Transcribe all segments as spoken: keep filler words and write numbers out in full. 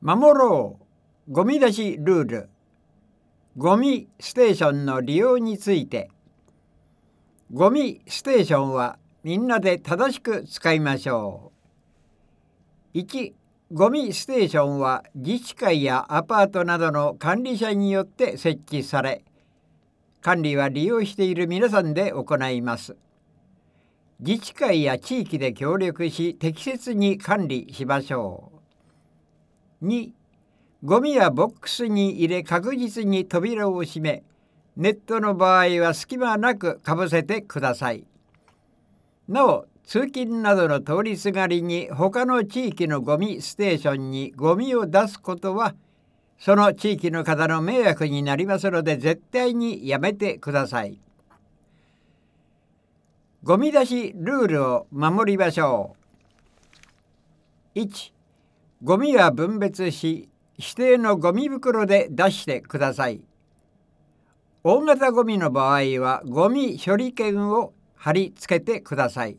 守ろうゴミ出しルール。ゴミステーションの利用について。ゴミステーションはみんなで正しく使いましょう。いち. ゴミステーションは自治会やアパートなどの管理者によって設置され、管理は利用している皆さんで行います。自治会や地域で協力し適切に管理しましょう。に. ゴミはボックスに入れ確実に扉を閉め、ネットの場合は隙間なくかぶせてください。なお、通勤などの通りすがりに他の地域のゴミステーションにゴミを出すことは、その地域の方の迷惑になりますので絶対にやめてください。ゴミ出しルールを守りましょう。いち. ゴミは分別し、指定のゴミ袋で出してください。大型ゴミの場合はゴミ処理券を貼り付けてください。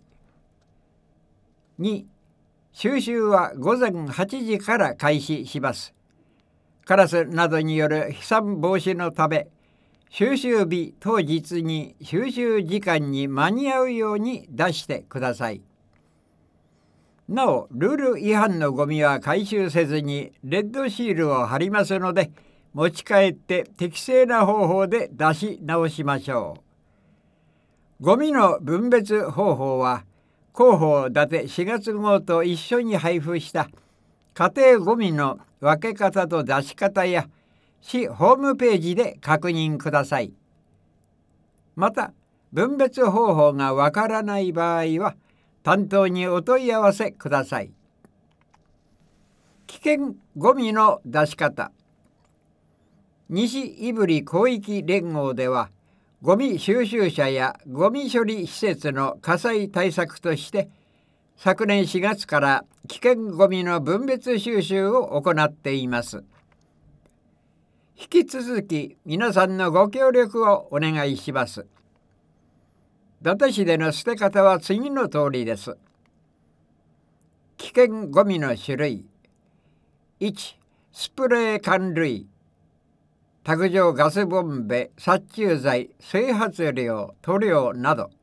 に. 収集はごぜんはちじから開始します。カラスなどによる飛散防止のため、収集日当日に収集時間に間に合うように出してください。なお、ルール違反のゴミは回収せずにレッドシールを貼りますので、持ち帰って適正な方法で出し直しましょう。ゴミの分別方法は、広報伊達しがつ号と一緒に配布した家庭ゴミの分け方と出し方や市ホームページで確認ください。また、分別方法がわからない場合は、担当にお問い合わせください。危険ゴミの出し方。西胆振広域連合では、ゴミ収集車やゴミ処理施設の火災対策として、昨年しがつから危険ゴミの分別収集を行っています。引き続き皆さんのご協力をお願いします。伊達市での捨て方は次の通りです。危険ゴミの種類。いち. スプレー缶類、卓上ガスボンベ、殺虫剤、整髪料、塗料など。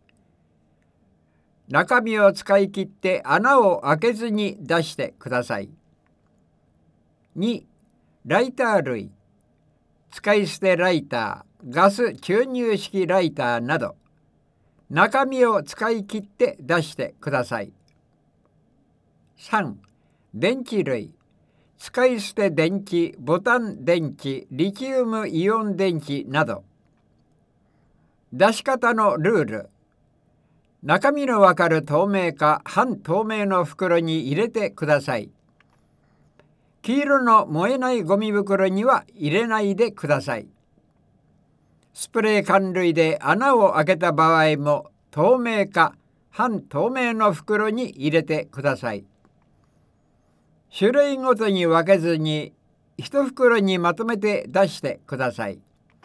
中身を使い切って穴を開けずに出してください。に. ライター類、使い捨てライター、ガス注入式ライターなど。中身を使い切って出してください。さん. 電池類、使い捨て電池、ボタン電池、リチウムイオン電池など。出し方のルール。中身のわかる透明か半透明の袋に入れてください。黄色の燃えないゴミ袋には入れないでください。スプレー缶類で穴を開けた場合も透明か半透明の袋に入れてください。種類ごとに分けずに一袋にまとめて出してください。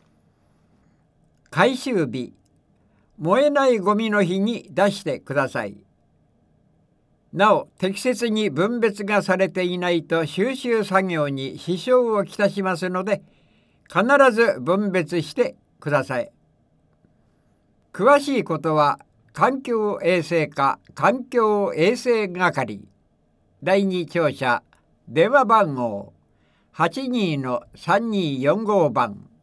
回収日、燃えないゴミの日に出してください。なお、適切に分別がされていないと収集作業に支障をきたしますので、必ず分別してください。詳しいことは環境衛生課環境衛生係だいに庁舎電話番号 はちにーのさんにーよんご 番